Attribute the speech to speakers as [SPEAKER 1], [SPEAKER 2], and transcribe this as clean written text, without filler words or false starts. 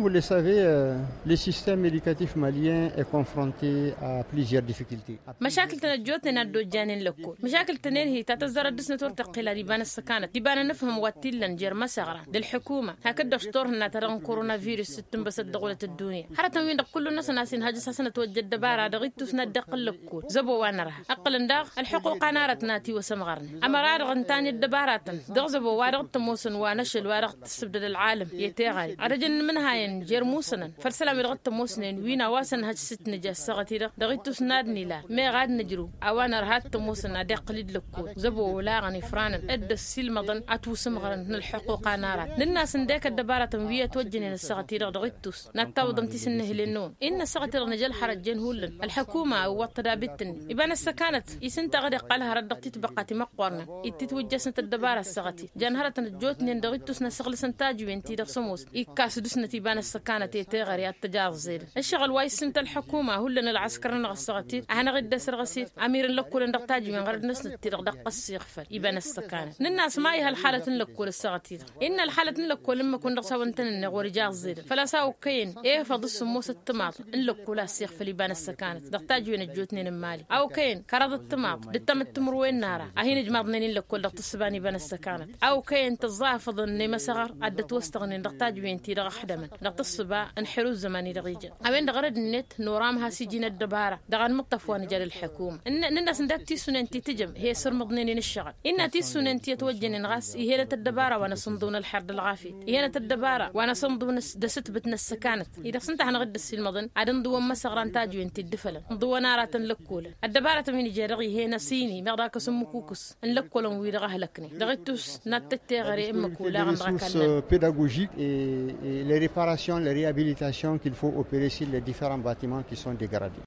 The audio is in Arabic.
[SPEAKER 1] vous le savez, le système éducatif malien est confronté à plusieurs difficultés.
[SPEAKER 2] مشاكل تنجوتنا ندو جانين لكل مشاكل تنين هي تتزر دسنة ترتقي لريبان السكانة ديبانا نفهم واتيلا نجير مسغرة للحكومة هكذا شطورنا ترى كورونا فيروس ستن بس الدولة الدنيا حتى وين كل الناس ناسين هاجس سنة توجد دبارة دغيتو سنة دقل لكل زبو وانرها أقل نداغ الحقوق نارت ناتي وسمغرن أما رارغ تاني الدبارات دغزبو وارغ تموسن وانشل وارغ تستبدل العالم يتيغاري أرجن منها ينجير موسنا فرسلام يرغ تموسنين وينا واسن هاج ست نجاس سغتي دغيتو سنادني لا ما غاد نجرو أوانا رهات تموسنا دقليد لكل زبو ولا غني فرانا أد السيل مضن أتو سمغرن الحقوق نارت للناس نديك الدبارة تنوية توجنين السغتي دغيتوس نتاو ضمتي سنه للنون إن السغتي نجل حرجين هولن الحكومة وطرابتن يبان السكانت يسنت غدي قالها ردقتي تبقاتي مقورنا يتتوجه سنت الدبارة السغتي جانهرة الجوتنين دغيتوس نسغل سنتاج وينتي دغسموس يكاس دسنة يبان السكانت يتغري التجار زيل الشغل وايس سنت الحكومة هولن العسكر نغسغتي أنا غدا سرغسيت أمير لكل ندقتاج من غير ناس نتير دق السيغفر يبان السكانت الناس ما هي الحالة لكل السغتي إن الحالة لكل لما كن رساونتن ورجال زيل فلا ساو كين إيه فضس موس الطماط لكل السيغفر يبان السكانت دقتاج وين الجوتنين المالي أو كين كرض الطماط دتم التمر وين نارا أهين جماضنين لكل دق السباني بان السكانت أو كين تظافظ إني مسغر عدت وستغنين دقتاج وين تيرغ حدما دق الصبا انحرو زماني دقيجة أوين دغرد النت نورامها سيجين الدبارة دغن مطفوان جال الحكومة إن الناس ندك تيسون أنتي تجم هي سر مضنين الشغل إن تيسون أنتي توجن غاس هي الدبارة وأنا صندون الحرد الغافي هي الدبارة وأنا صندون دست بتنا السكانت إذا صنت عن غد السيل مضن عدن دو مسغران تاج وين تدفلا دو نارة لكولة الدبارة من جرغي هي نسيني مغداك سمكوكس نلكولن ويرغه لكني دغيتوس نتتغري امكولا غندركن
[SPEAKER 1] pédagogiques et les réparations, les réhabilitations qu'il faut opérer sur les différents bâtiments qui sont dégradés.